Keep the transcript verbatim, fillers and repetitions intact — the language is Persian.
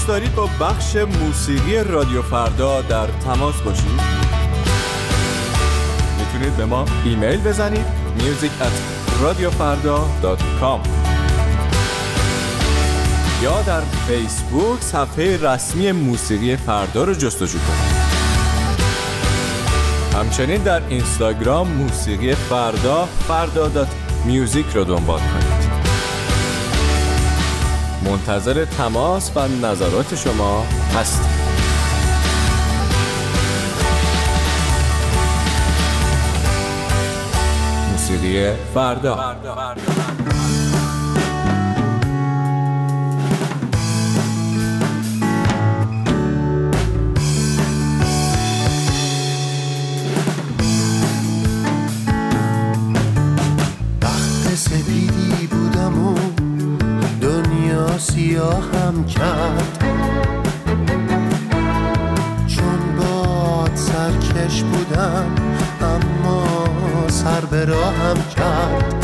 دوست دارید با بخش موسیقی رادیو فردا در تماس باشید؟ میتونید به ما ایمیل بزنید میوزیک ات رادیو فردا دات کام یا در فیسبوک صفحه رسمی موسیقی فردا رو جستجو کنید. همچنین در اینستاگرام موسیقی فردا فردا دات میوزیک رو دنبال کنید. منتظر تماس و نظرات شما هستیم. موسیقی فردا. سپیدی بودم و دنیا سیاهم کرد، چون باد سرکش بودم اما سر به راهم کرد.